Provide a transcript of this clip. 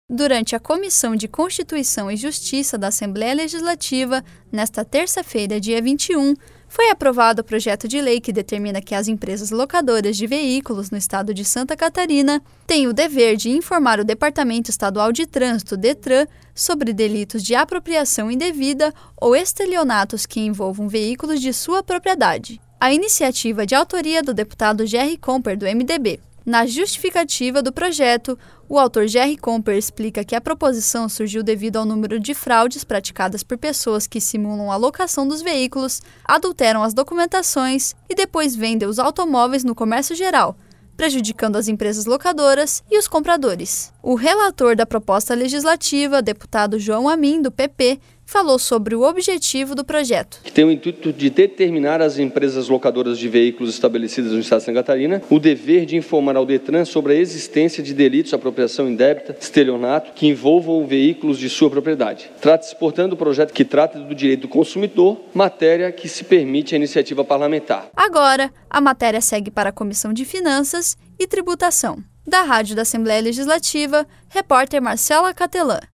Durante a Comissão de Constituição e Justiça da Assembleia Legislativa, nesta terça-feira, dia 21, foi aprovado o projeto de lei que determina que as empresas locadoras de veículos no estado de Santa Catarina têm o dever de informar o Departamento Estadual de Trânsito, DETRAN, sobre delitos de apropriação indevida ou estelionatos que envolvam veículos de sua propriedade. A iniciativa de autoria do deputado Gerry Comper, do MDB. Na justificativa do projeto, o autor Gerry Comper explica que a proposição surgiu devido ao número de fraudes praticadas por pessoas que simulam a locação dos veículos, adulteram as documentações e depois vendem os automóveis no comércio geral, prejudicando as empresas locadoras e os compradores. O relator da proposta legislativa, deputado João Amin, do PP, falou sobre o objetivo do projeto. Que tem o intuito de determinar às empresas locadoras de veículos estabelecidas no estado de Santa Catarina o dever de informar ao DETRAN sobre a existência de delitos de apropriação indébita, estelionato, que envolvam veículos de sua propriedade. Trata-se, portanto, do projeto que trata do direito do consumidor, matéria que se permite a iniciativa parlamentar. Agora, a matéria segue para a Comissão de Finanças e Tributação. Da Rádio da Assembleia Legislativa, repórter Marcela Catelã.